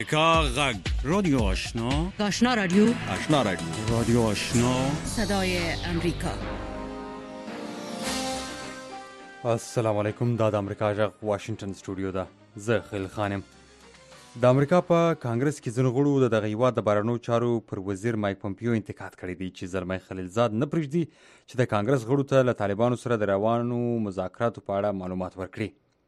امریکا غږ رادیو آشنا آشنا رادیو رادیو آشنا صدای امریکا. السلام علیکم. دا د امریکا غږ واشنگټن سټوډیو ده. زه خیل خانم. د امریکا په کانګرس کې ځینو غړو د دغه هیواد د بهرنیو چارو پر وزیر مایک پومپیو انتقاد کړی دی چې زلمی خلیلزاد نه پرېږدي چې د کانګرس غړو ته له طالبانو سره د روانو مذاکراتو په اړه معلومات ورکړي.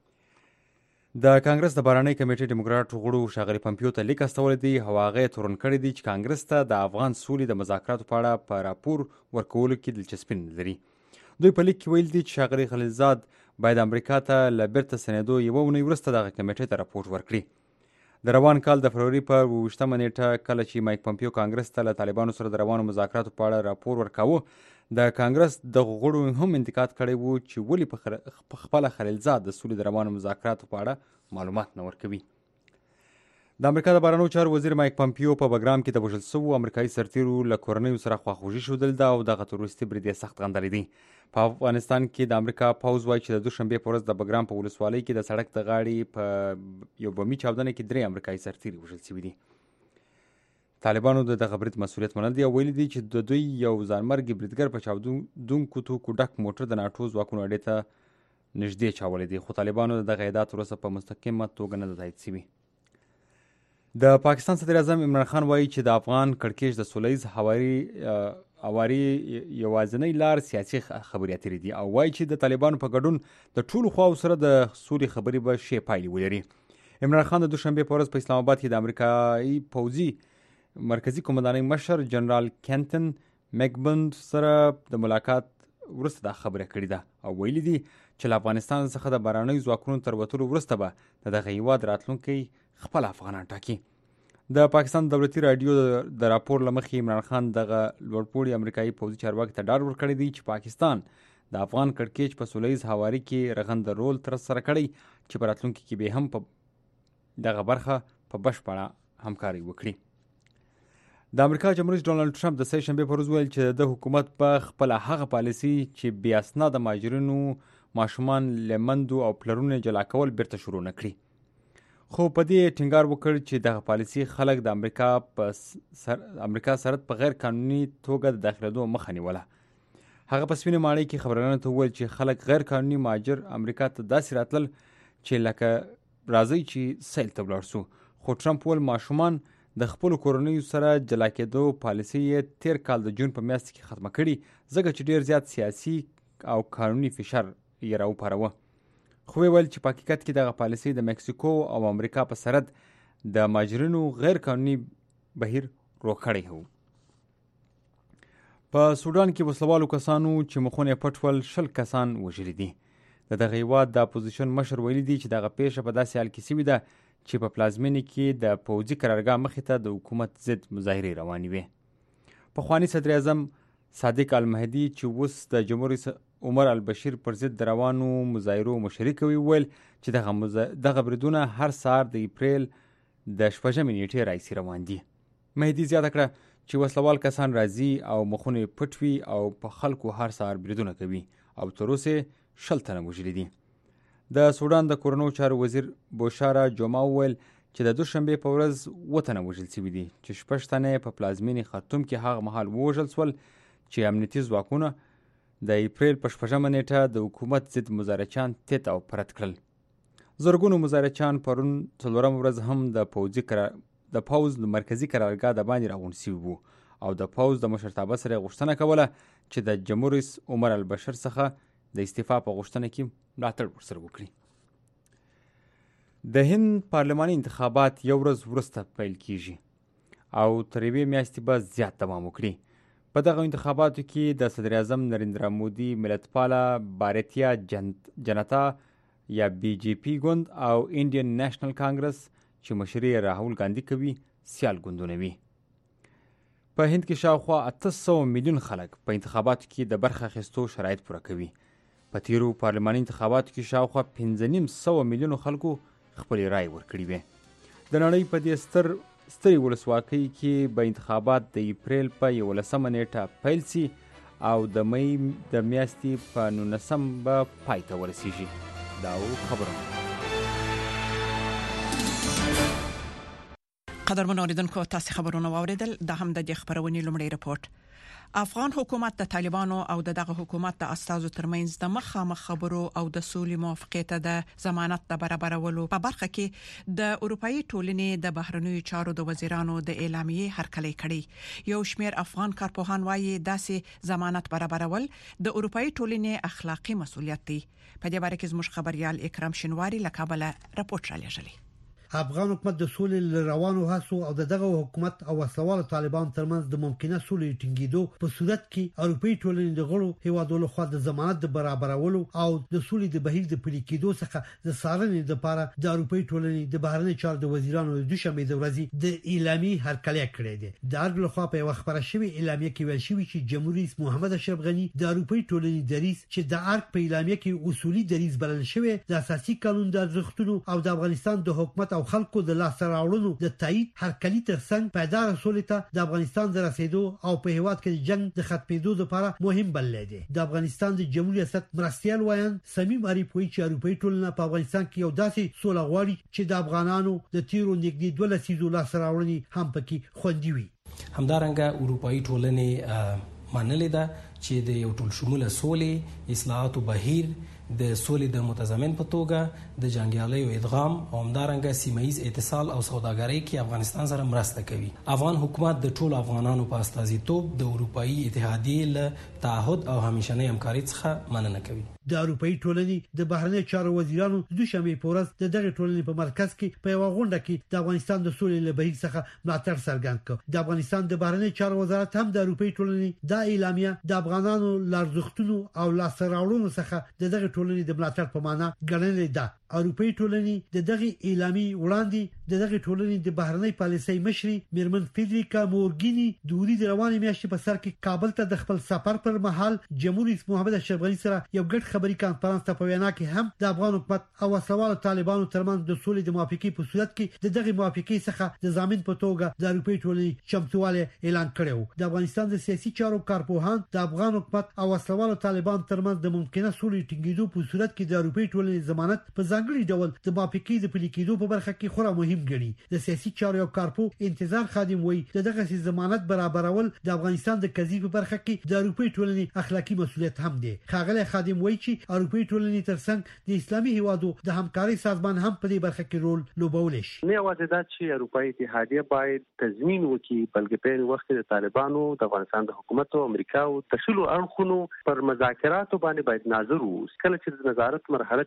د کانګرس د بهرنۍ کمیټې ډیموکراټ غړو ښاغلي پومپیو ته لیک استولی دی او هغه یې تورن کړی دی چې کانګرس ته د افغان سولې د مذاکراتو په اړه په راپور ورکولو کې دلچسپي نه لري. دوی په لیک کې ویل دي چې ښاغلي خلیلزاد باید امریکا ته له بیرته ستنېدو یوه اونۍ وروسته دغه کمیټې ته راپورټ ورکړي. د روان کال د فروری په 28مه نیټه کله چې مایک پومپیو کانګرس ته له طالبانو سره د روانو مذاکراتو په اړه راپور ورکاوه، د کانګرس دغو غړو هم انتقاد کړی و چې ولې په خپله خلیلزاد د سولې د روانو مذاکراتو په اړه معلومات نه ورکوي. د امریکا د بهرنیو چارو وزیر مایک پومپیو په بګرام کې د وژل شوو امریکایي سرتیرو له کورنیو سره خواخوږي ښودلې ده او دغه تروریستي برید یې سخت غندلی دی. په افغانستان کې د امریکا پوځ وایي چې د دوشنبې په ورځ د بګرام په ولسوالۍ کې د سړک د غاړې په یو بمي چاودنه کې 3 امریکایي سرتیري وژل شوي دي. طالبانو د دغه برید مسؤلیت منل دی او ویلي دي چې د دوی یو ځانمرګي بریدګر په چاودونکو توکو ډک موټر د ناټو ځواکونو اډې ته نږدې چاولی دی، خو طالبانو د دغه ادعا تر اوسه په مستقیمه توګه نه ده تایید شوي. د پاکستان صدر اعظم عمران خان وایي چې د افغان کړکېچ د سوله ییز هواري یوازینۍ لار سیاسي خبرې اترې دي او وایي چې د طالبانو په ګډون د ټولو خواو سره د سولې خبرې به ښې پایلې ولري. عمران خان د دوشنبې په ورځ په اسلام آباد کې د امریکایي پوځي مرکزي قومندانۍ مشر جنرال کینټن میکبند سره د ملاقات وروسته دا خبره کړې ده او ویلي دي چې له افغانستان څخه د بهرنیو ځواکونو تر وتلو وروسته به د دغه هیواد راتلونکی خپل افغانان ټاکي. د پاکستان دولتي راډیو د راپور له مخې عمران خان دغه لوړپوړي امریکایي پوځي چارواکي ته ډاډ ورکړی دی چې پاکستان د افغان کړکېچ په سوله ییز هواري کې رغنده رول ترسره کړی چې په راتلونکي کې به هم په دغه برخه په بشپړه همکاري وکړي. د امریکا جمهور رئیس ډونالډ ټرمپ د سه شنبې په ورځ ویل چې د حکومت په خپله هغه پالیسي چې بې اسناده مهاجرینو ماشومان له میندو او پلرونو جلا کول بیرته شروع نه کړي، خو په دې ټینګار وکړ چې دغه پالیسي خلک د امریکا سرحد په غیر قانوني توګه د داخلېدو مخه نیوله. هغه په سپینې ماڼۍ کې خبریالانو ته وویل چې خلک غیر قانوني مهاجر امریکا ته داسې راتلل چې لکه راځئ چې سیل ته ولاړ سو، خو ټرمپ ویل ماشومان د خپلو کورنیو سره جلا کېدو پالیسي یې تیر کال د جون په میاشت کې ختمه کړي ځکه چې ډیر زیات سیاسي او قانوني فشار یې راوپاروه. خو ویل چې په حقیقت کې دغه پالیسي د مکسیکو او امریکا په سرحد د مهاجرینو غیر قانوني بهیر روغ کړی و. په سودان کې وسلوالو کسانو چې مخونه یې پټ ول 20 کسان وژلي دي. د دغه هیواد د اپوزیشن مشر ویلي دی چې دغه پیښه په داسې حال کې شوې ده چې په پلازمینې کې د پوځي قرارګاه مخې ته د حکومت ضد مظاهرې روانې وې. پخواني صدر اعظم صادق المهدي چې اوس د جمهور رئیس عمر البشیر پر ضد د روانو مظاهرو مشري کوي ویل چې دغه بریدونه هر سهار د اپریل د 6 نیټې راهیسې روان دي. مهدي زیاته کړه چې وسلوال کسان راځي او مخونه پټ وي او په خلکو هر سهار بریدونه کوي او تر اوسه 20 تنه وژلي دي. د سودان د کورنیو چارو وزیر بوشارا جوما ویل چې د دوشنبې په ورځ 7 تنه وژل شوي دي چې 6 تنه په پلازمینې خرطوم کې هغه مهال ووژل شول چې امنیتي ځواکونه د اپریل په 6مه نیټه د حکومت ضد مظاهرچیان تیت او پرت کړل. زرګونو مظاهرچیان پرون 4مه ورځ هم د پوځ د مرکزي قرارګاه د باندې راغونډ شوي وو او د پوځ د مشرتابه سره غوښتنه کوله چې د جمهور رئیس عمر البشیر څخه د استعفا په غوښتنه کې ملاتړ ورسره وکړي. د هند پارلماني انتخابات یو ورځ وروسته پیل کیږي او تر یوې میاشتې به زیات دوام وکړي. په دغه انتخاباتو کې د صدر اعظم نریندرا مودي ملتپاله بارتیا جنتا یا بی جے پی ګوند او انډین نیشنل کانګرس چې مشري راهول ګاندي کوي سیال ګوندونه وي. په هند کې شاوخوا 800 میلیون خلک په انتخاباتو کې د برخه اخیستو شرایط پوره کوي. په تیرو پارلماني انتخاباتو کې شاوخوا 5.5 میلیونو خلکو خپل رای ورکړي وي. د نړۍ په دې سترې ولسواکۍ کې به انتخابات د اپریل په 11مه نیټه پیل سي او د مې د میاشتې په 19 به پای ته ورسیږي. دا خبرونه قدرمن اوریدونکو تاسو خبرونه واوریدل د هم د خبرونې لومړی رپورت. افغان حکومت د طالبانو او دغه حکومت د استازو ترمنځ د مخامخ خبرو او د سولې موافقت د ضمانت د برابرولو په برخه کې د اروپאי ټولنې د بهرنیو چارو د وزیرانو د اعلامیې هرکلی کړي. یو شمېر افغان کارپوهان وايي داسې ضمانت برابرول د اروپאי ټولنې اخلاقی مسؤلیت دی. په دې باره کې زموږ خبريال اکرام شینواری له کابل راپورټ را لېږلی. افغان حکومت د سولې روانو هڅو او دغه حکومت او وسوال طالبان ترمنځ د ممکنه سولې ټینګېدو په صورت کې اروپאי ټولنې د غړو هیوادونو خوا د ضمانت د برابرولو او د سولې د بهیر د پلي کېدو څخه د څارنې لپاره د اروپאי ټولنې د بهرنی چارو د وزیرانو د دوشنبه د ورځې د اعلامیې هرکلی کړی دی. د ارګ لخوا په خبره شوی اعلامیه کې ویل شوی چې جمهوریت رئیس محمد اشرف غنی د اروپאי ټولنې دریځ چې د ارګ په اعلامیه کې اصولي دریځ بلل شوی د اساسي قانون د ارزښتونو او د افغانستان د حکومت او خلکو د لاس راوړلو د تایید هرکلی ترڅنګ پایدار سولې ته د افغانستان د رسیدو او په هیواد کې د جنگ د ختمېدو لپاره مهم بلل دي. د افغانستان د جمهوریت ریاست مرستيال وایان سمیم عریف وایي چې اروپאי ټولنه په افغانستان کې یو داسې سوله غواړي چې د افغانانو د تیرو نږدې 2 لسیزو لاس راوړنې هم پکې خوندي وي. همدارنګه اروپאי ټولنه منلې ده چې د یو ټول شموله سولې اصلاحات او بهیر د سولې د متضمن په توګه د جنگیالیو ادغام او همدارنګه سیمه‌ایز اتصال او سوداګرۍ کې افغانستان سره مرسته کوي. افغان حکومت د ټول افغانانو په استازیتوب د اروپאי اتحادیې له تعهد او همیشنۍ همکارۍ څخه مننه کوي. د اروپאי ټولنې د بهرنی چارو وزیرانو د دوشنبه په ورځ د دغه ټولنې په مرکز کې په یو غونډه کې د افغانستان د سولې له بهیر څخه ملاتړ څرګند کړ. د افغانستان د بهرنی چارو وزارت هم د اروپאי ټولنې د اعلامیه د افغانانو لارښتونو او لاسراوړونو څخه د دغه ټولنې د ملاتړ په معنا ګڼلې ده. اروپאי ټولنې د دغه اعلامیه وړاندې د دغه ټولنې د بهرنی پالیسۍ مشري میرمن فیدریکا مورګینی د ورځې روانې میاشتې په سر کې کابل ته د خپل سفر پر مهال جمهوریت رئیس محمد اشرف غنی سره یو ګډ خبري کانفرنس ته په وینا کې هم د افغان حکومت او وسوال طالبانو ترمنځ د سولې د موافقې په صورت کې د دغه موافقې څخه د ضامن په توګه د اروپאי ټولنې چمتواله اعلان کړو. د افغانستان د سیاسي چارو کارپوهان د افغان حکومت او وسوال طالبانو ترمنځ د ممکنه سولې ټینګېدو په صورت کې د اروپאי ټولنې ضمانت په ځانګړي ډول د موافقې د پلي کېدو په برخه کې خورا مهم ګڼي. د سیاسي چارو یو کارپو انتظار خادم وایي دغه ضمانت برابرول د افغانستان د قضیې په برخه کې د اروپאי ټولنې اخلاقی مسؤلیت هم دی. خاغله خادم وایي چې اروپאי ټولنې ترڅنګ د اسلامي هیوادو د همکارۍ سازمان هم په دې برخه کې رول لوبولی شي. نه یوازې دا چې اروپאי اتحادیه باید تضمین وکړي بلکې په وخت د طالبانو د افغانستان د حکومت او امریکا او تشلو اړخونو پر مذاکراتو باندې باید ناظر وي. کله چې د نظارت مرحله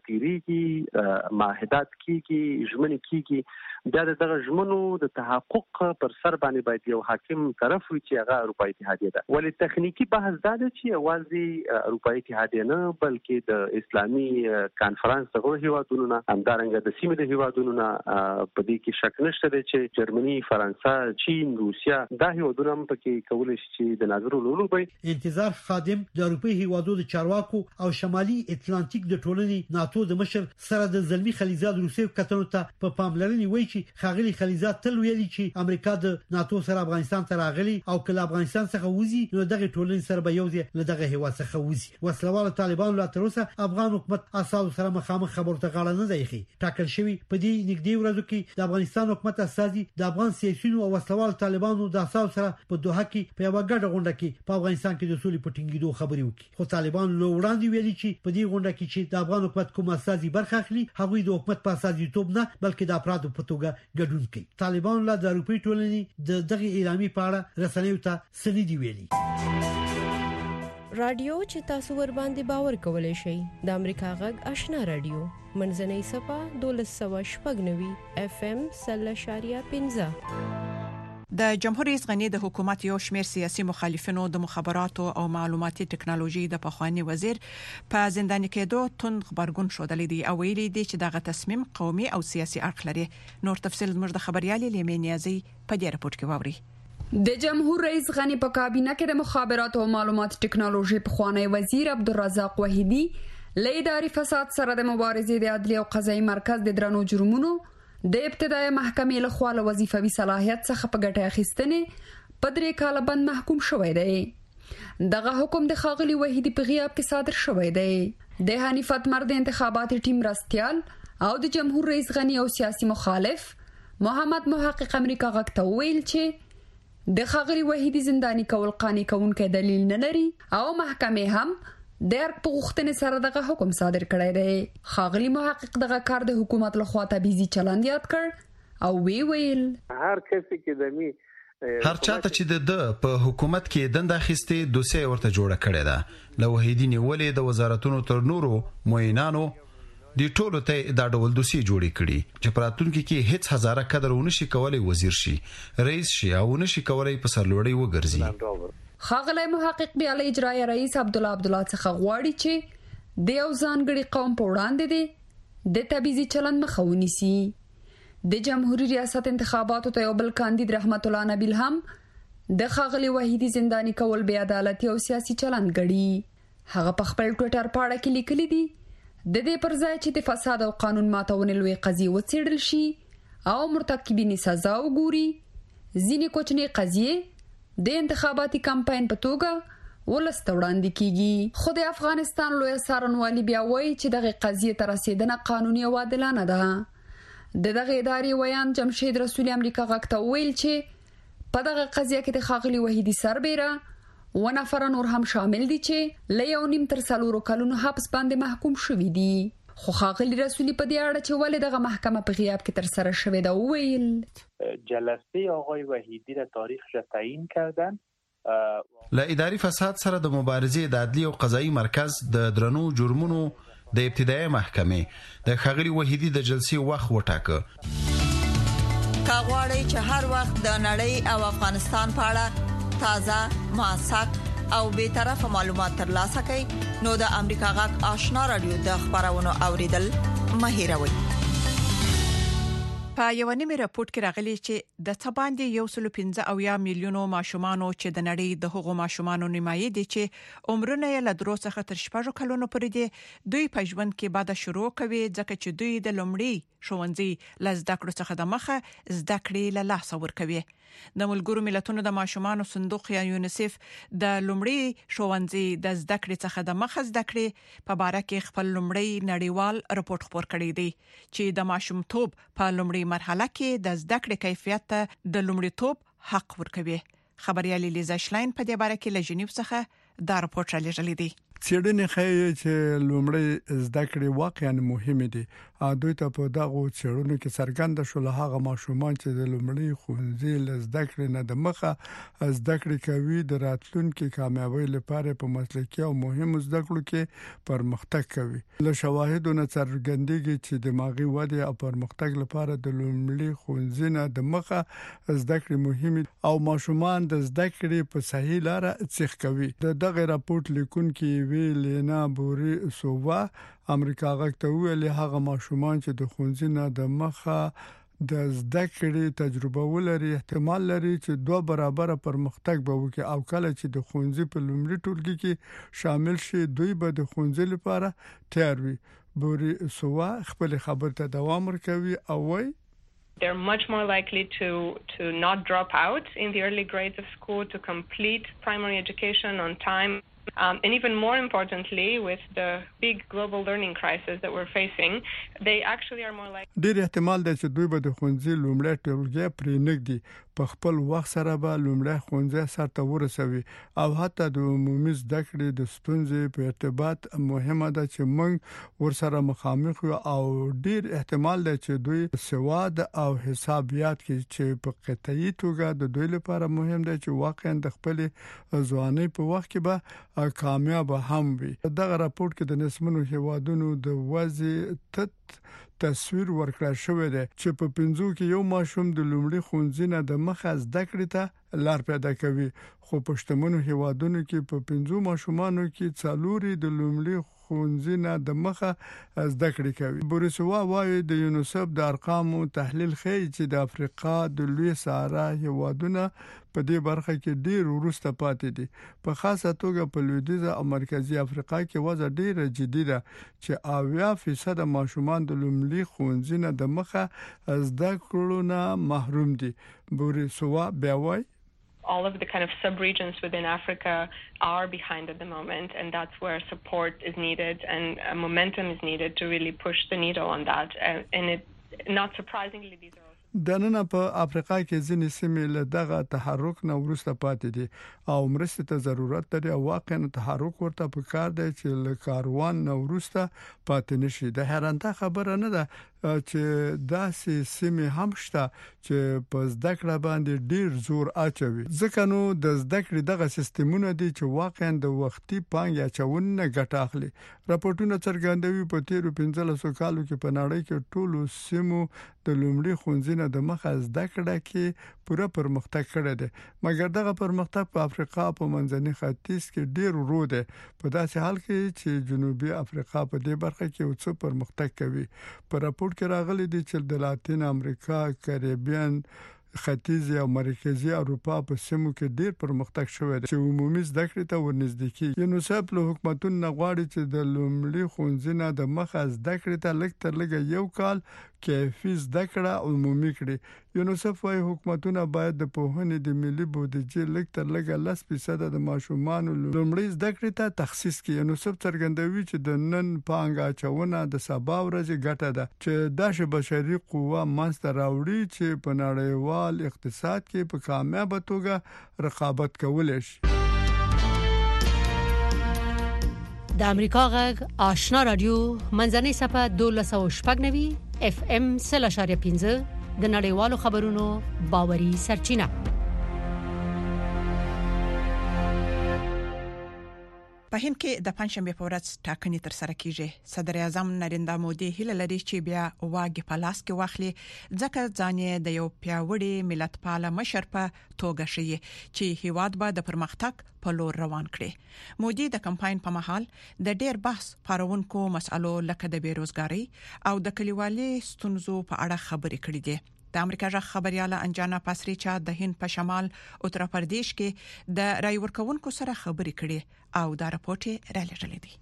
تیریږي معاهدات کیږي ژمنې کیږي بیا دغه ژمنو د تحقق پر سر باندې باید یو حاکم طرف وي چې هغه اروپאי اتحادیه ده. ولې تخنیکی بحث دا دی چې یوازې اروپאי اتحادیه نه بلکې د اسلامي کانفرنس دغه هیوادونو نه همدارنګه د سیمې د هیوادونو نه په دې کې شک نشته دی چې جرمني، فرانسه، چین، روسیا دا هیوادونه هم پکې کولای شي چې د ناظر لولو به انتظار خادم د اروپאי هیوادو د چارواکو او شمالي اتلانتیک د ټولنې ناتو د مشر سره د زلمی خلیزاد روسي کتنو ته په پاملرنې وایي چې خاغلی خلیزاد تل ویلي چې امریکا د ناتو سره افغانستان ته راغلي او کله افغانستان څخه وځي نو دغه ټولنې سره به یوځي له دغه هیواد څخه وځي. وسلوال طالبان لا تر اوسه افغان حکومت اساسو سره مخامخ خبرو ته غاړه نه دی ټاکل شوی. په دې نږدې ورځو کې د افغانستان حکومت اساسي د افغان سیاسيونو او وسلوال طالبانو د اساسو سره په دوحه کې په یو ګډه غونډه کې په افغانستان کې د سولې په ټینګېدو خبرې وکړي. خو طالبان له وړاندې ویلي چې په دې غونډه کې چې د افغان حکومت کوم اساسي برخه اخلي هغه د حکومت په اساسي توب نه بلکې د افرادو په توګه ګډون کوي. طالبان لا د اروپאי ټولنې د دغه اعلامیې په اړه رسنیو ته سړي دی ویلي. رادیو چې تاسو ور باندې باور کولای شئ د امریکا غږ آشنا رادیو منځنۍ صفه 1290 FM 0.15. د جمهوریت رئیس غنی د حکومت یو شمېر سیاسي مخالفینو د مخابراتو او معلوماتي ټکنالوژي د پخوانی وزیر په زندان کېدو تند خبرګون شودلې دي او ویلي دي چې دغه تصمیم قومي او سیاسي اړخ لري. نور تفصیل زموږ د خبريالي لیمې نیازي په دې رپورت کې واوري. د جمهور رئیس غنی په کابینه کې د مخابراتو او معلوماتي ټکنالوژي پخوانی وزیر عبدالرزاق وحیدی له اداري فساد سره د مبارزې د عدلي او قضایي مرکز د درنو جرمونو د ابتدایي محکمې له خوا له وظیفوي صلاحیت څخه په ګټه اخیستنې په 3 کال بند محکوم شوی دی. دغه حکم د خاغلی وحیدی په غیاب کې صادر شوی دی. د حنیفت مرد انتخاباتي ټیم راستيال او د جمهور رئیس غنی او سیاسي مخالف محمد محقق امریکا غاکته ویل چې د خاغلی وحیدی زندانی کول قانوني کونکي دلیل نه لري او محکمه هم د ارګ په غوښتنې سره دغه حکم صادر کړی دی. خاغلی محقق دغه کار د حکومت لخوا تبعیضي چلند یاد کړ او ویل هر کس کې دمی هر چاته چې د په حکومت کې دنده اخیستې دوسیه ورته جوړه کړې ده. له وحیدی نیولې د وزارتونو تر نورو معینانو دی ټولو ته دا ډول دوسیه جوړې کړي چې پراتونکو کې هیڅ هزاره قدر ونشي کولای وزیر شي، رئیس شي او ونشي کولای په سرلوړی وګرځي. خاغلی محقق بیا له اجرایی رئیس عبدالله څخه غواړي چې د یو ځانګړي قوم په وړاندې دی د تبعیضي چلند مخه ونیسي. د جمهوریت ریاست انتخاباتو ته یو بل کاندید رحمت الله نبیل هم د خاغلی وحیدی زندانی کول بې عدالتي او سیاسي چلند ګڼي. هغه په خپل ټوئیټر پاڼه کې لیکلي دي د دې پر ځای چې د فساد او قانون ماتونې لوی قضیې وڅېړل شي او مرتکبین سزا وګوري، ځینې کوچنۍ قضیې د انتخاباتي کمپاین په توګه ولست وړاندې کیږي. خو د افغانستان لوی څارنوالي بیا وایي چې دغه قضیې ته رسیدنه قانوني او عادلانه ده. دغه ادارې ویان جمشید رسول امریکا غاکته ویل چې په دغه قضیه کې د خاغلی وحیدی سربیره و نفر نور هم شامل دي چې له 1.5 تر 4 کلونو حبس باندې محکوم شوي دي. خو خاغلی رسولی په دې اړه چې ولې دغه محکمه په غیاب کې تر سره شوې ده ویل جلسه آقای وحیدی را تاریخ تعیین کردن. له اداري فساد سره د مبارزې د عدلي او قضایي مرکز د درنو جرمونو د ابتدایي محکمې د خاغلی وحیدی د جلسې وخت وټاکه. کاغوري چې هر وخت د نړۍ او افغانستان په اړه تازه، موثق او به طرفه معلومات ترلاسه کړئ نو د امریکا غږ آشنا رادیو د خبرونو اوریدل مه هیروئ. په یو نیمه راپورټ کې راغلي چې د څه باندې 115 میلیونو ماشومانو چې د نړۍ د هغو ماشومانو نیمایي دي چې عمرونه یې له 3 څخه تر 6 کلونو پورې دي، دوی په ژوند کې بعد شروع کوي ځکه چې دوی د لومړي ښوونځي له زده کړو څخه د مخه زده کړې له لاس ورکوي. د ملګرو ملتونو د ماشومانو صندوق یا یونیسف د لومړي ښوونځي د زده کړې څخه د مخه زده کړې په اړه کې خپل لومړی نړیوال راپور خپور کړی دی چې د ماشومتوب په لومړي مرحله کې د زده کړې کیفیت ته د لومړیتوب حق ورکوي. خبريالي لیزا شلاین په دې اړه کې له جنیو څخه دا راپور راغلی دی. څېړنې ښیي چې لومړی زده کړې واقعا مهمه دي. دوی ته په دغه څېړنو کې څرګنده شول هغه ماشومان چې د لومړی ښوونځي له زده کړې نه د مخه زده کړې کوي د راتلونکي کامیابی لپاره په مسلکي او مهمو زده کړو کې پرمختګ کوي. له شواهدونو څرګندېږي چې دماغي وده او پرمختګ لپاره د لومړی ښوونځي نه د مخه زده کړې مهمه او ماشومان د زده کړې په صحیح لار څخه کوي. دغه راپور لیکونکي لینا بوري سووا امریکا غاکته ویل هغه ماشومان چې د ښوونځي نه د مخه د زده کړې تجربه ولري احتمال لري چې 2 برابر پرمختګ به وکړي او کله چې د ښوونځي په لومړي ټولګي کې شامل شي دوی به د ښوونځي لپاره تیار وي. بوري سووا خپل خبر ته دوام ورکوي او وایي They're much more likely to not drop out in the early grades of school, to complete primary education on time. And even more importantly, with the big global learning crisis that we're facing, they actually are more likely. ډېر احتمال دی چې دوی به د ښوونځي لومړی ټولګی پرې نږدي په خپل وخت سره به لومړی ښوونځي سرته ورسوي او حتی د عمومي زده کړې د ستونزې په ارتباط مهمه ده چې موږ ورسره مخامخ یو او ډېر احتمال دی چې دوی سواد او حسابيات کې چې په قطعي توګه د دوی لپاره مهم دی چې واقعا د خپل ځواني په وخت کې به کامیاب هم وي. دغه راپور کې د نسمنو هیوادونو د وضع تصویر ورکړل شوی دی چې په 5 کې یو ماشوم د لومړي ښوونځي نه د مخه زده کړې ته لار پیدا کوي، خو په شتمنو هیوادونو کې په 5 ماشومانو کې 4 د لومړي ښوونځي نه د مخه زده کړې کوي. بوریسوا وايي د یونیسف د ارقامو تحلیل ښيي چې د افریقا د لوی صحرا هیوادونو په دې برخه کې ډیر ورسته پاتې دي. په خاصه توګه په لویدیځه او مرکزی افریقا کې وضع ډیره جدي ده چې 80% ماشومان د لومړي ښوونځي نه د مخه زده کړو نه محروم دي. بوریسوا بیا وايي all of the kind of sub-regions within Africa are behind at the moment, and that's where support is needed and momentum is needed to really push the needle on that. And it, not surprisingly, these are also د نن په افریقا کې ځینې سیمې له دغه تحرک نه ورسته پاتې دي او مرستې ته ضرورت لري او واقعا تحرک ورته په کار دی چې له کاروان نه ورسته پاتې نشي. د حیرانته خبره نه ده چې داسې سیمې هم شته چې په زده کړه باندې ډیر زور اچوي. ځکه نو د زده کړې دغه سیستمونه دي چې واقعا د وختي پانګې اچونه ګټه اخلي. راپورټونه څرګندوي په تیرو 15 کالو کې په نړۍ کې ټولو سیمو د لومړي ښوونځي د مخه زده کړه کې پوره پرمختګ کړی دی، مګر دغه پرمختګ په افریقا په منځني ختیځ کې ډیر ورو دی، په داسې حال کې چې جنوبي افریقا په دې برخه کې اوڅ پرمختګ کوي. په راپور کې راغلي دي چې د لاتین امریکا، کریبیان، ختیځ او مرکزی اروپا په سیمو کې ډیر پرمختګ شوی دی چې عمومي زده کړې ته ورنږدې کیږي. یونیسف له حکومتونو غواړي چې د لومړي ښوونځي نه د مخه زده کړې ته لږ تر لږه یو کال کیفي زده کړه عمومي کړي. یونیسف وايي حکومتونه باید د پوهنې د ملي بودیجې لږ تر لږه 10% د ماشومان لومړي زده کړې ته تخصیص کړي. یونیسف څرګندوي چې د نن پانګه اچونه د سبا ورځې ګټه ده چې د بشري قوه منځته راوړي چې په نړیوال اقتصاد کې په کامیابه توګه رقابت کولای شي. د امریکا غږ آشنا رادیو منځنۍ صفه 1290 FM 0.15 د نړیوالو خبرونو باوري سرچینه. په هند کې د پنځشنبه په ورځ ټاکنې تر سره کیږي. صدر اعظم نریندرا مودي هیله لري چې بیا واګي په لاس کې واخلي، ځکه ځان یې د یو پیاوړي ملتپال مشر په توګه شي چې هیواد به د پرمختګ په لور روان کړي. مودي د کمپاین په مهال د ډیر بحث پارونکو مسالو لکه د بیروزګاری او د کلیوالي ستونزو په اړه خبرې کړې دي. د امریکا ژغ خبرياله انجانا پاسریچا د هند په شمال اتر پردیش کې د رای ورکوونکو سره خبرې کړې او دا راپورټ را لېږلی دی.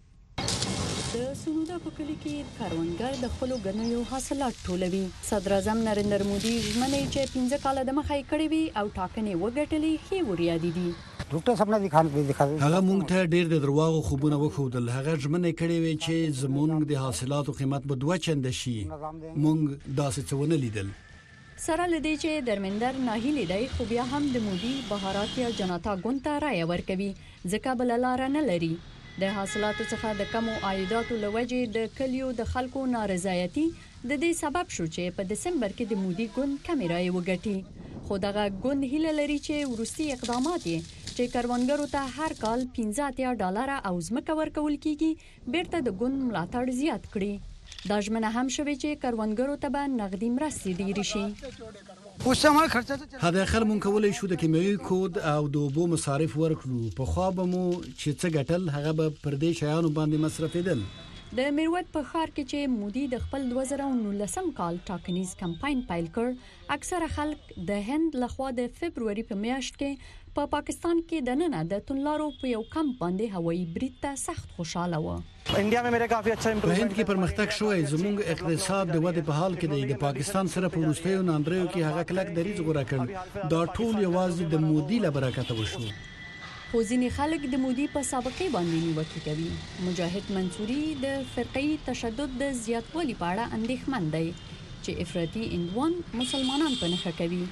د سونودا په کلی کې کاروانګر د خپل غنیو حاصلات ټولوي. صدر اعظم نریندر مودي ژمنې چې 15 کال د مخه کړې وي او ټاکنې وګټلې هي وریا دي. ډاکټر صاحب نه هغه مونږ ته ډېر د درواغو خوبونه وښودل. هغه ژمنې کړې وي چې زمونږ د حاصلاتو قیمت به 2 چنده شي. مونږ داسې څه ونه لیدل. سره لدی چې درمندر ناهیلی دی، خو بیا هم د مودي بهارات یا جنتا ګوند ته رای ورکوي ځکه بل لار نه لري. د حاصلاتو څخه د کمو عایداتو لوجې د کلیو د خلکو نارضایتي د دې سبب شو چې په دسمبر کې د مودي ګوند کمی رای وګټي. خو دغه ګوند هیله لري چې ورستي اقدامات چې کاروانګرو ته هر کال $15 او ځمکه ورکول کیږي بیرته د ګوند ملاتړ زیات کړي. دا ژمنه هم شوه چې کاروانګرو ته به نغدي مرستې ډیرې شي. هدا اخر مونږ کولای شو د کیمیاوي کود او د اوبو مصارف ورکړو. په خوا به مو چې څه ګټل هغه به پر دې شیانو باندې مصرفېدل. د میروت په ښار کې چې مودي د خپل 2019 کال ټاکنیز کمپاین پیل کړ، اکثره خلک د هند لخوا د فبرवरी په میاشت کې په پاکستان کې د نن د تونلارو په یو کمپ باندې هوایي برید ته سخت خوشاله و. انډیا میں میرے کافی اچھا په هند کې پرمختګ شوی. زموږ اقتصاد د ودې په حال کې دی. د پاکستان سره په وروستیو ناندریو کې هغه کلک دریځ غوړه کړ. دا ټول یوازې د مودي له برکته وشو. خو ځینې خلک د مودي په سابقه باندې نیوکه کوي. مجاهد منصوري د فرقي تشدد د زیاتوالي په اړه اندېښمن دی چې افراطي اندوان مسلمانان په نښه کوي.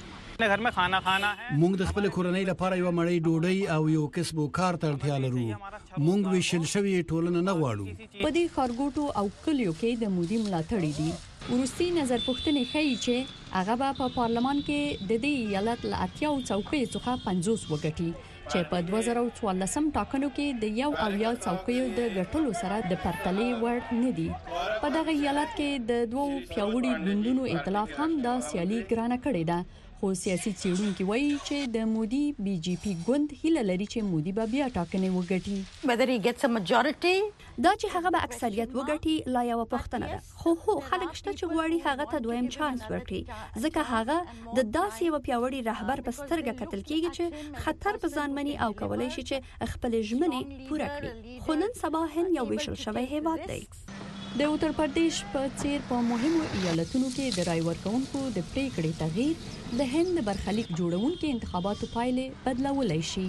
مونږ د خپل کورنۍ لپاره یو مړی ډوډۍ او یو کسب و کار ته اړتیا لرو. مونږ ویشل شوی ټولنه نه غواړو. په دې خارګوټو او کلیو کې د مودي ملاتړي دي. ورستي نظر پوښتنې ښیي چې هغه په پارلمان کې د دې ایالت له 80 څوکیو څخه 50 وګټي چې په 2014 ټاکنو کې د یو او یا څوکیو د ګټلو سره د پرتلې وړ نه دي. په دغه ایالت کې د دوو پیاوړي ګوندونو ائتلاف هم د سیالي ګرانه کړې ده. خو سیاسي څېړونکي وایي چې د مودي بي جي پی ګوند هیله لري چې مودي به بیا ټاکنې وګټي. whether he gets a majority دا چې هغه به اکثریت وګټي لا یو پوښتنه ده. خو خلک شته چې غواړي هغه ته دویم چانس ورکړي ځکه هغه د داسې یو پیاوړي رهبر په سترګه کتل کیږي چې خطر په ځان مني او کولای شي چې خپل ژمنې پوره کړي. خو نن سبا هند یو ویشل شوی هیواد دی. د اتر پردیش په څیر په مهمو ایالتونو کې د رای ورکوونکو د پریکړې تغییر د هند برخلیک جوړونکو انتخاباتو پایلې بدلولای شي.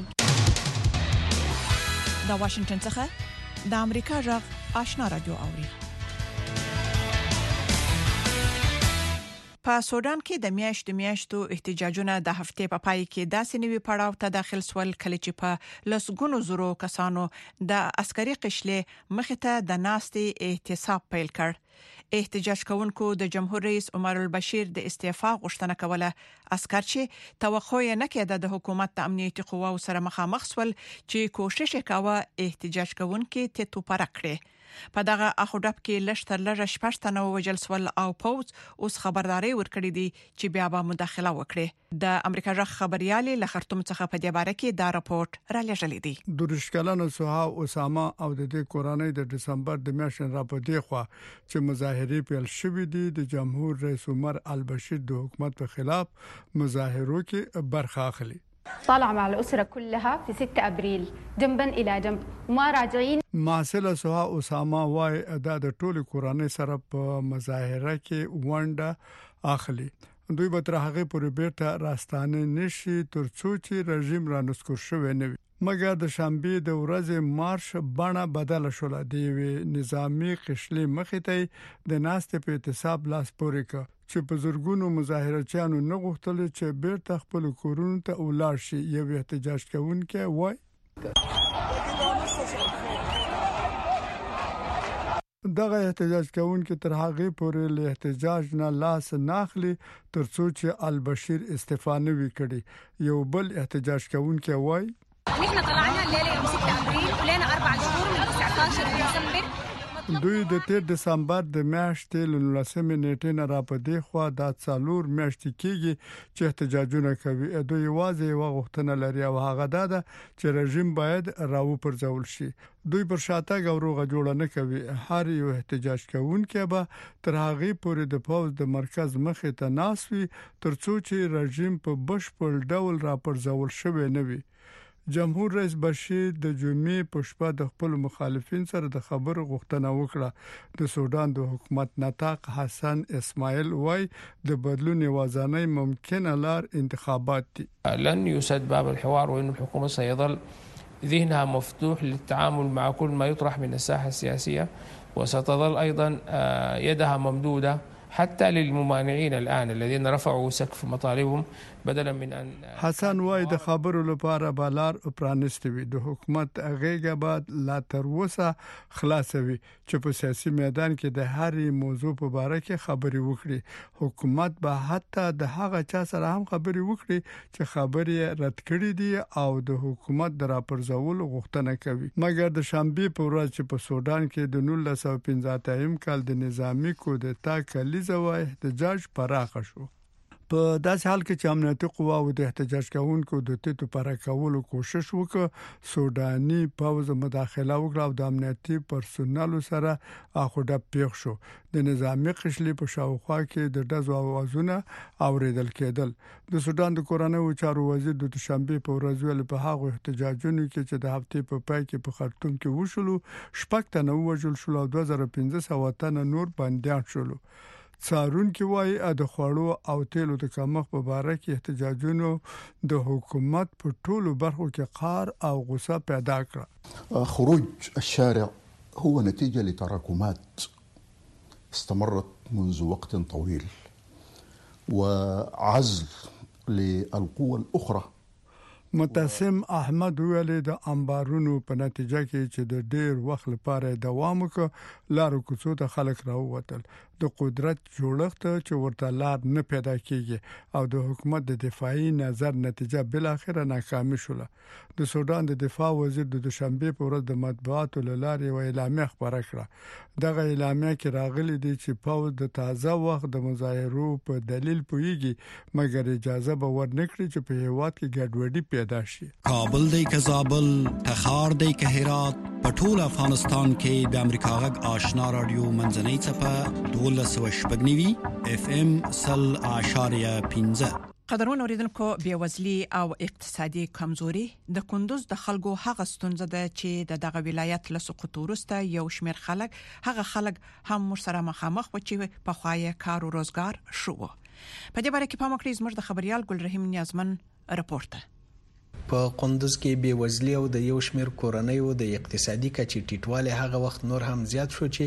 د واشنگټن څخه د امریکا ژغ آشنا رادیو اوري. په سودان کې د میاشتو احتجاجونه د هفتې په پای کې داسې نوي پړاو ته داخل سول کله چې په لسګونو زرو کسانو د عسکري قشلې مخې ته د ناستې احتساب پیل کړ. احتجاج کوونکو د جمهور رئیس عمر البشیر د استعفا غوښتنه کوله. عسكر چې توقع یې نه کېده د حکومت د امنیتي قواو سره مخامخ سول چې کوشش وکاوه احتجاج کوونکو ته توپره کړي. په دغه اخوډب کې لشتر لږه شپږ تنه وژل سول او پوز اوس خبرداري ورکړې دي چې بیا به مداخله وکړي. د امریکا ژغ خبريالي له خرطوم څخه په دې باره کې دا راپورټ را لېږلی دی. د رشکلانو سوها اسامه او د دې کورانۍ د دسمبر د میاشتې را په دی خو چې مظاهره پیل شوې دي د جمهور رئیس عمر البشیر د حکومت په خلاف مظاهرو کې برخه اخلي. طالع مع الأسرة كلها في 6 أبريل جنبا إلى جنب وما راجعين. ماسله سوها اسامه وای ادا د ټولو کورانۍ سره په مظاهره کې ونده اخلي. دوی به تر هغه پورې بیرته راستانه نشي ترڅو چې رژیم را نسکور شوی نه وي. مګر د شنبه د ورځې مارش بڼه بدل شول. د نظامی قشلې مخې ته د ناست په احتساب لاس پورې ک چې په زورګونو مظاهرچیانو نه غوښتل چې بیرته خپل کورونو ته ولاړ شي. یو احتجاج کوونکی وای دغه احتجاج کوونکی تر هغه پورې له احتجاج نه لاس ناخلي ترڅو چې البشیر استعفا نه وکړي. یو بل احتجاج کوونکی وای نحن طلعنا الليله يوم 6 ابريل ولنا 4 شهور من 19 ديسمبر. دوی د 13 دسمبر د میاشتې ل 19 نیټې نه را پدې خو د 4 میاشتې کېږي چې احتجاجونه کوي. دوی واځي وغوښتنه لري او هغه ده چې رژیم باید راو پرځول شي. دوی پر شاتګ او روغه جوړه نه کوي. هر یو احتجاج کوونکی به تر هغه پورې د پوز د مرکز مخې ته ناسوي ترڅو چې رژیم په بشپړ ډول را پرځول شوی نه وي. جمهور رئیس بشیر د جمعې په شپه د خپل مخالفین سره د خبرو غوښتنه وکړه. د سودان د حکومت نطاق حسن اسماعیل وای د بدلون وازانه ممکنه لار انتخابات دي. لن يسد باب الحوار وان الحكومه سيظل ذهنها مفتوح للتعامل مع كل ما يطرح من الساحه السياسيه وستظل ايضا يدها ممدوده حتى للممانعين الآن الذين رفعوا سقف مطالبهم بدلا من ان حسن وای د خبرو لپاره بالار پرانستوي. د حکومت اغیګه بعد لا تر اوسه خلاصوي چې په سیاسي میدان کې د هرې موضوع په اړه کې خبري وکړي. حکومت به حتی د هغه چا سره هم خبري وکړي چې خبري رد کړي دي او د حکومت د راپرځولو غوښتنه کوي. مګر د شنبه په ورځ چې په سودان کې د 1915 کال د نظامی کودتا کلیزه وای احتجاج پراخ شو. په داسې حال کې چې امنیتي قواو د احتجاج کوونکو د تیتو پر کولو کوشش وکړ. سوداني پوز مداخله وکړه او د امنیتي پرسونل سره اخوډه پیښ شو. د نظامی قشلې په شاوخوا کې د دزو اوازونه اوریدل کېدل. د سودان د کورنۍ چارو وزیر د شنبه په ورځ ویل په هغه احتجاجونو کې چې د هفتې په پای کې په خرطوم کې وشول شپږ تنه وژل شول او 2500 تنه نور بنديان شول. څارون کې وایي د خوړو او تیلو د کمښت په اړه کې احتجاجونو د حکومت په ټولو برخو کې قهر او غصه پیدا کړه. خروج الشارع هو نتيجة لتراكمات استمرت منذ وقت طويل وعزل للقوى الأخرى. متسم احمد ویل د انبارونو په نتیجه کې چې د ډیر وخت لپاره دوام وکړ لارو کوڅو ته خلک راووتل. د قدرت جوړښت چې ورته لار نه پیدا کیږي او د حکومت د دفاعي نظر نتیجه بل اخره ناکامه شوه. د سودان د دفاع وزیر د شنبه په ورځ د مطبوعاتو لارې و اعلامیه خبره کړه. دغه اعلامیه کې راغلي دي چې پوز د تازه وخت د مظاهرو په دلیل پویږي مګر اجازه به ورنکړي چې په هیواد کې ګډوډي پیدا شي. کابل دی که زابل، تخار دی که هرات، په ټول افغانستان کې د امریکا غږ آشنا رادیو منځنۍ چپه 12.9 FM 100.15. قدرون اوریدونکو بیوزلی او اقتصادي کمزوري د کندوز د خلکو هغه ستونزه ده چې دغه ولایت له سقوط وروسته یو شمېر خلک هم سره مخامخ و چې په خوایه کار او روزګار شو. په دې باره کې په مکرې زموږ د خبريال ګلرحیم نیازمن راپورته. په قندوز کې بیوزلی او د یو شمېر کورنۍ او د اقتصادي کچې ټیټواله هغه وخت نور هم زیات شو چې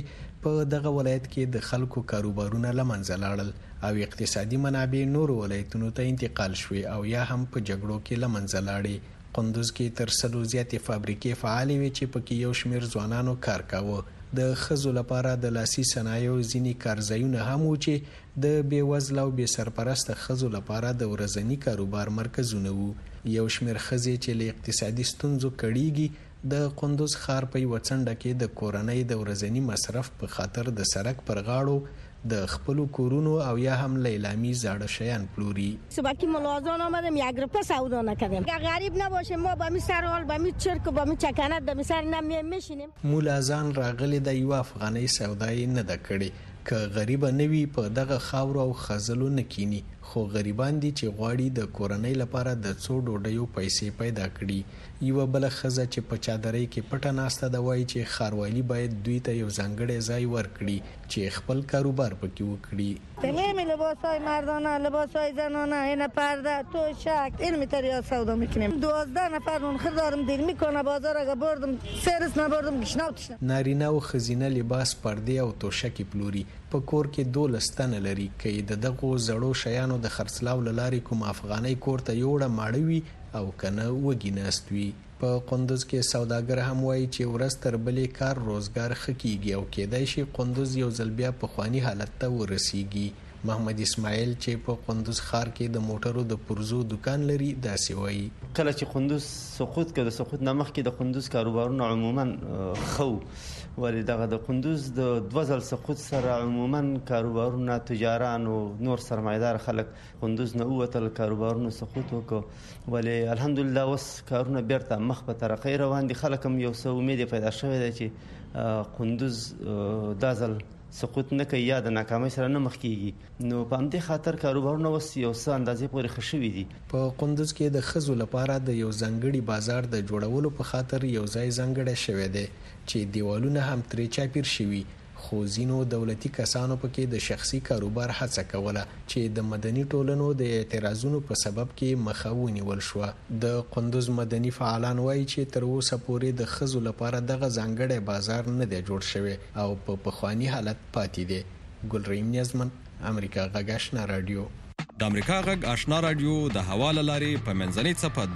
په دغه ولایت کې د خلکو کاروبارونه لمنځه لاړل او اقتصادي منابع نور ولایتونو ته انتقال شوې او یا هم په جګړو کې لمنځه لاړې. قندوز کې تر 100 زیاتې فابریکې فعالې وې چې پکې یو شمېر ځوانانو کار کاوه. د ښځو لپاره د لاسي صنایعو ځینې کارځایونه هم وو چې د بېوزله او بې سرپرسته ښځو لپاره د ورځني کاروبار مرکزونه وو. یو شمېر ښځې چې له اقتصادي ستونزو کړېږي د قندوز ښار په یوه څنډه کې د کورنۍ د ورځني مصرف په خاطر د سړک پر غاړو د خپل کورونو او یا هم لیلامی زاړه شیان پلوري. صبحی ملازم آمدیم یک روپیه سودا نکردیم. اگه غریب نباشیم ما با می سرحال با می چرک با می چکنت با می سر نمیشینیم. مولازان راغلي د یو افغاني سودای نه د کړي که غریب نه وي په دغه خاور او خزلو نکینی خو غریبان دي چې غواړي د کورنۍ لپاره د څو ډوډیو پیسې پیدا کړي. یو بل خزه چې په چادرۍ کې پټه ناسته د وای چې خاروالي باید دوی ته یو ځانګړی ځای ورکړي چې خپل کاروبار پکې وکړي. تمام لباسای مردانه، لباسای زنانه، این پرده، توشک، این میتریا سودا میکنیم. 12 نفر منخر دارم دیل میکنه بازار اگه بردم سرس نبردم گشناوتش. نارینه او خزینه لباس، پرده او توشک پلوري. په کور کې 12 تنه لري کې د دغو زړو شیانو د خرڅلاو لاري کوم افغاني کور ته یوړه ماړوي او کنه وګیناست وي. په قندوز کې سوداګر هم وایي چې ورځ تر بلې کار روزګار خکېږي او کېدای شي قندوز یو ځل بیا په خواني حالت ته ورسیږي. محمد اسماعیل چې په قندوز ښار کې د موټرو د پرزو دکان لري داسې وایي. کله چې قندوز سقوط کړ، د سقوط نه مخکې د قندوز کاروبارونه عموما خو ولې دغه د قندوز د 2000 سقوط سره عموما کاروبارونه تجاران او نور سرمایدار خلک قندوز نه ووتل، کاروبارونه سقوط وکړ. ولې الحمدلله اوس کارونه بیرته مخ په ترقۍ روان دي. خلک هم یو څه امید پیدا شوی دی چې قندوز دا ځل سقوط نه کوي یا د ناکامۍ سره نه مخ کیږي. نو په همدې خاطر کاروبارونه اوس یو څه اندازې پورې ښه شوي دي. په قندوز کې د ښځو لپاره د یو ځانګړي بازار د جوړولو په خاطر یو ځای ځانګړی شوی دی چې دیوالونه هم ترې چاپیر شوي، خو ځینو دولتي کسانو پکې د شخصي کاروبار هڅه کوله چې د مدني ټولنو د اعتراضونو په سبب کې مخه ونیول شوه. د قندوز مدني فعالان وایي چې تر اوسه پورې د ښځو لپاره دغه ځانګړی بازار نه دی جوړ شوی او په پخواني حالت پاتې دی. ګلریم نیازمن، امریکا غږ آشنا رادیو. د امریکا غږ آشنا رادیو د حواله لاري په منځنۍ صفه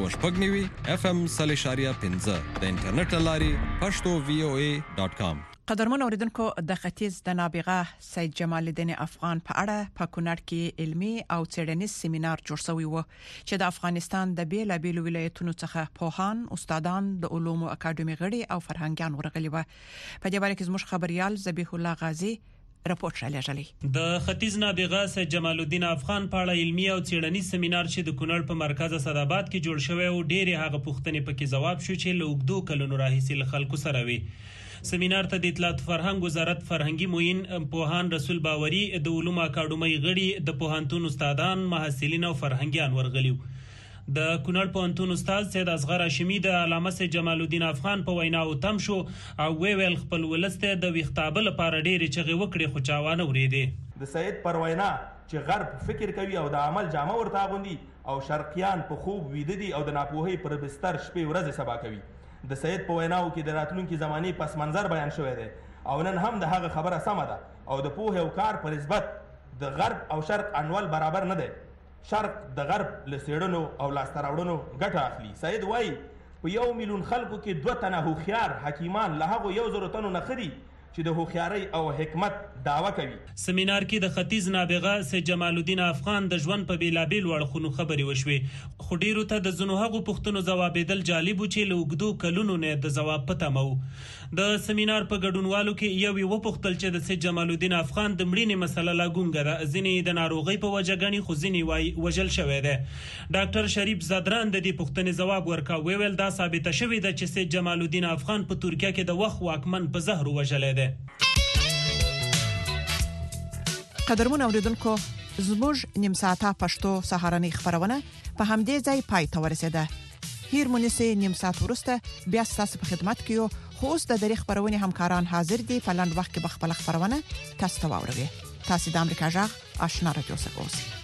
1290 FM 3.15 د انټرنیټ لاري pashto.voa.com. قدرمن اوریدونکو، د ختیځ د نابغه سید جمال الدین افغان په اړه په کونړ کې علمي او څېړنیز سیمینار جوړ شوی و چې د افغانستان د بیلابېلو ولایتونو څخه پوهان، استادان، د علومو اکاډمي غړي او فرهنګيان ورغلي و. په دې باره کې زموږ خبريال ذبیح الله غازی رپورټ را لېږلی. د ختیځ نابغه سید جمال الدین افغان په اړه علمي او څېړنیز سیمینار چې د کونړ په مرکز اسداباد کې جوړ شوی او ډېری هغه پوښتنې پکې ځواب شو چې له اوږدو کلونو راهیسې له خلکو سره وي. سیمینار ته د اطلاعات فرهنګ وزارت فرهنګي معین پوهان رسول باوري، د علومو اکاډمي غړي، د پوهنتون استادان، محصلین او فرهنګيان ورغلي. د کونړ پوهنتون استاد سید اصغر هاشمي د علامه سید جمال الدین افغان په وینا او تم شو او ویل خپل ولسته د ویختابل لپاره ډېری چغې وکړي خو چاوانه ورېده. د سید پر وینا چې غرب فکر کوي او د عمل جامه ورته غوندي او شرقیان په خوب ویده دي او د ناپوهۍ پر بستر شپې ورځې سبا کوي. د سید په ویناو کې د راتلونکي زماني پس منظر بیان شوی دی او نن هم د هغه خبره سمه ده او د پوهې او کار په نسبت د غرب او شرق انول برابر نه دی. شرق د غرب له څېړنو او لاسته راوړنو ګټه اخلي. سید وایي په 1 میلیون خلکو کې 2 تنه هوښیار حکیمان له هغو 1,000 تنو نه ښه دي چې د هوښیارۍ او حکمت دعوه کوي. سیمینار کې د ختیځ نابغه سید جمال الدین افغان د ژوند په بیلابېلو اړخونو خبرې وشوې، خو ډیرو ته د ځینو هغو پوښتنو ځوابېدل جالب و چې له اوږدو کلونو نه د ځواب په تمه و. د سیمینار په ګډونوالو کې یو یې وپوښتل چې د سید جمال الدین افغان د مړینې مسله لا ګونګه ده، ځینې د ناروغۍ په وجه ګڼي خو ځینې وایي وژل شوی دی. ډاکټر شریف زادران د دې پوښتنې ځواب ورکړ. ویل دا ثابته شوې ده چې سید جمال الدین افغان په ترکیه کې د وخت واکمن په زهر وژلی دی. قدرمن اوریدونکو، زموږ نیم ساعته پښتو سهارنۍ خبرونه په همدې ځای پای ته ورسېده. هیر مونږه نیم ساعت ورسته بیا ستاسو په خدمت کې یو، خو اوس د دری خبرونه همکاران حاضر دي. په لاند وخت کې به خپل خبرونه تاسو ته واوروي. تاسو د امریکا غږ آشنا رادیو څخه اوسئ.